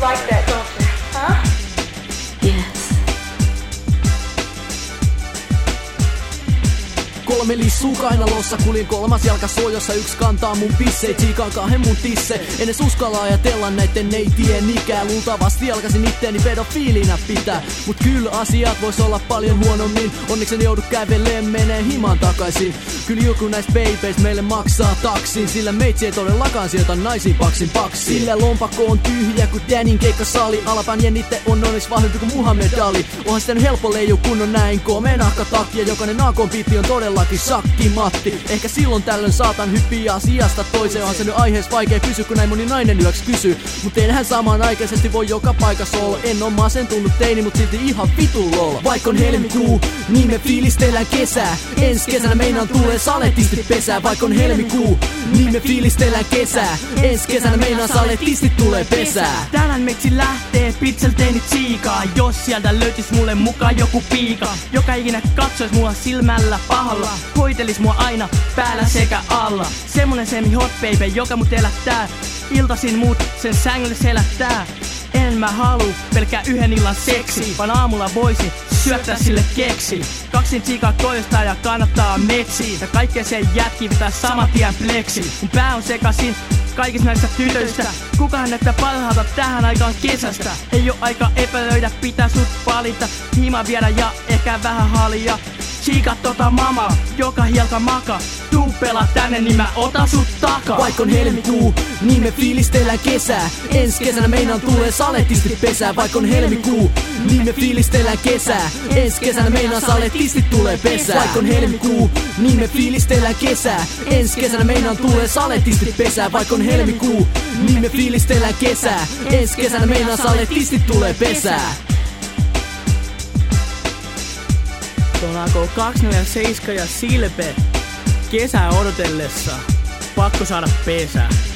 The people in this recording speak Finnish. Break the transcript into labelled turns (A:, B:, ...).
A: like that, don't you? Huh?
B: Yes.
C: 3 lissuu kainalossa, kuljin 3. jalka suojassa, 1 kantaa mun pissei, tsiikaan 2 mun tisse. En edes uskalla ajatella näitten neitien ikää, luultavasti alkaisin itteeni pedofiilinä pitää. Mut kyllä asiat vois olla paljon huonommin, onneksi en joudu käveleen menee himaan takaisin. Kyllä joku näistä babeis meille maksaa taksin, sillä meitsi ei todellakaan sijoita naisiin paksin. Sillä lompakko on tyhjä kuin Danin keikkasali, alapään jännitte on onneksi vahvempi kuin Muhammed Ali. Onhan sitä nyt helppo leiju kun on näin komea nahka takia, jokainen AK-biitti on todellakin shakkimatti. Ehkä silloin tällöin saatan hyppiä asiasta toiseen, onhan se nyt aiheessa vaikea pysyä kun näin moni nainen yöksi kysyy. Mut eihän samanaikaisesti voi joka paikassa olla, en oo masentunut teini mut silti ihan vitun lol. Vaikka on helmikuu, niin me fiilistellään kesää, ensi kesänä meinaan tulee saletisti pesää. Vaikka on helmikuu, niin me fiilistellään kesää, ensi kesänä meinaan saletisti tulee pesää.
D: Tänään meksi lähtee pitselteini tsiikaa, jos sieltä löytis mulle mukaan joku piika, joka ikinä katsois mua silmällä pahalla, hoitelis mua aina päällä sekä alla. Semmonen semi hot baby, joka mut elättää, iltasin mut sen sängylle selättää. En mä halu pelkkää 1 illan seksi, vaan aamulla voisi syöttää sille keksi. 2 tsiikaa koistaa ja kannattaa metsiin, ja kaikkea sen jätki pitää saman tien pleksi. Mun pää on sekasin kaikista näistä tytöistä, kukahan näyttää parhaalta tähän aikaan kesästä. Ei oo aika epäröidä, pitää sut valita, hiima viedä ja ehkä vähän halia. Tsiika mama, joka hielka maka, tuu pelaa tänne niin mä otan sut takaa.
C: Vaikka on helmikuu, niin me fiilistellään kesää, ensi kesänä meinaan tulee saletisti pesää. Vaikka on helmikuu, niin me fiilistellään kesää, ensi kesänä meinaan saletisti tulee pesää. Vaikka on helmikuu, niin me fiilistellään kesää, ensi kesänä meinaan tulee saletisti pesää. Vaikka on helmikuu, niin me fiilistellään kesää, ensi kesänä meinaan saletisti tulee pesää.
D: Tuollaanko 247 ja Silpe kesää odotellessa, pakko saada pesää.